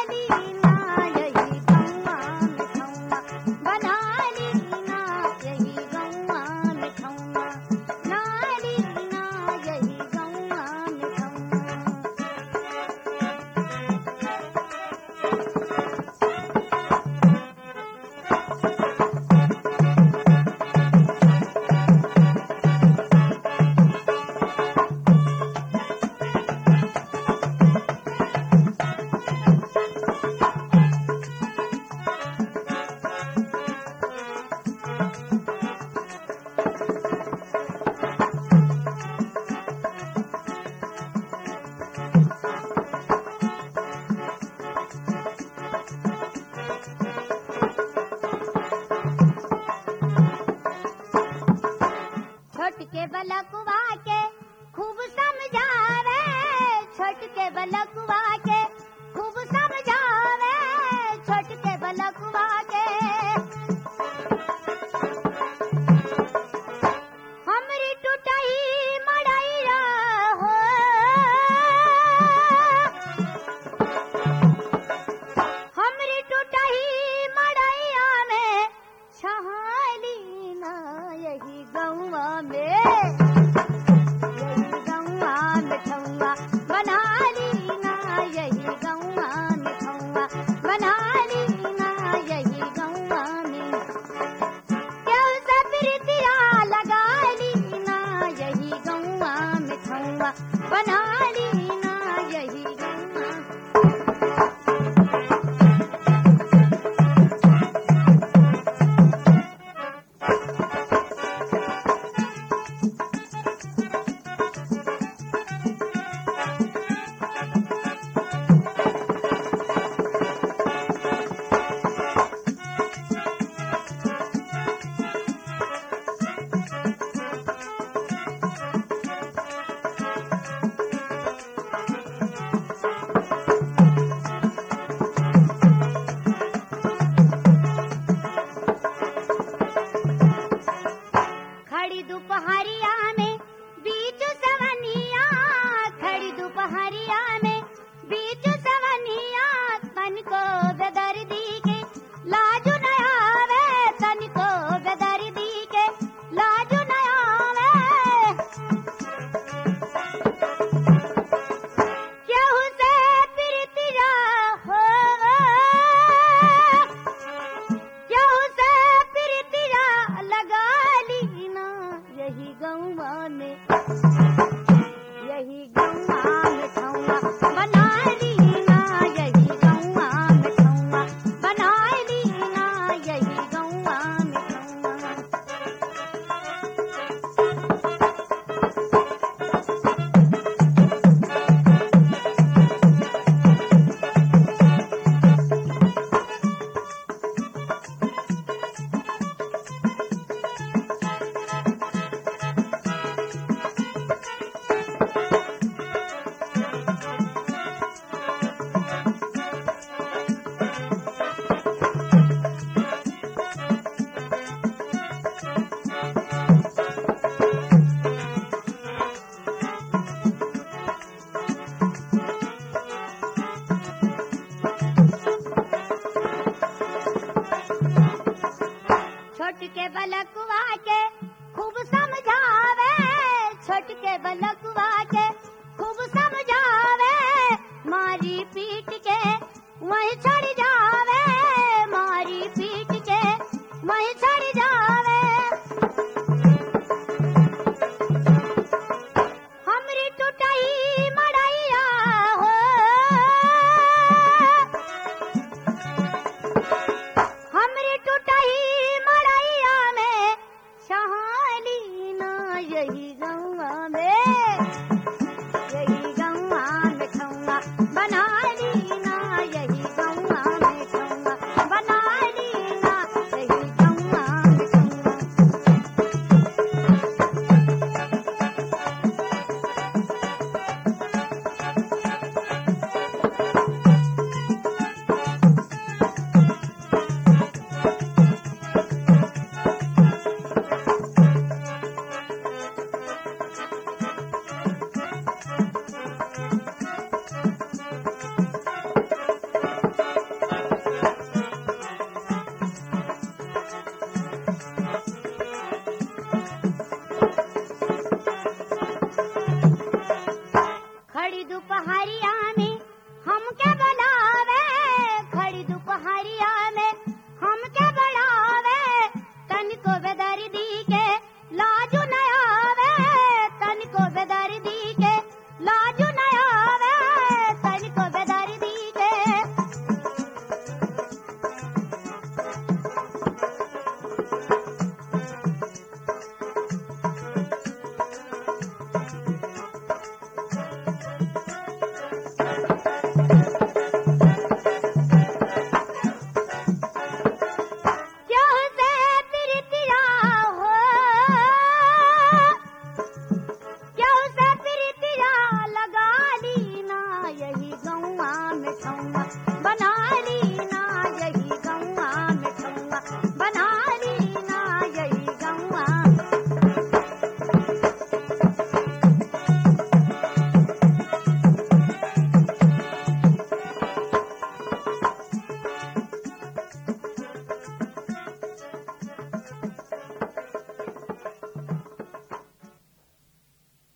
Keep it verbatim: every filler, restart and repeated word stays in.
छोटके बलकुआ के खूब समझावे, छोटके बलकुआ के खूब समझावे, छोटके बलकुआ के हमरी टूटही मड़ैया हो, हमरी टूटही मड़ैया में छहाली ना यही गौवा में, यही गौवा में ठौवा बना ली ना, यही गौवा में ठौवा बना ली ना, यही गौवा में क्यों से प्रीतिया लगा ली ना, यही गौवा में ठौवा बना ली ना, यही गौवा। खड़ी दोपहरिया में बीच सवनिया, खड़ी दोपहरिया में बीच सवनिया, तन को बेदर्दी के लाजू न आवे, तन को बेदर्दी के लाजू न आवे केहू से प्रीतिया हो, केहू से प्रीतिया लगा ली ना, यही गौवा में, यही गौवा में ठौवा बना ली ना, यही गौवा में ठौवा बना ली ना, यही गौवा में ठौवा। छोटके बलकुआ के खूब समझावे, छोटके बलकुआ के खूब समझावे, मारी पीट के वहीं चढ़ जा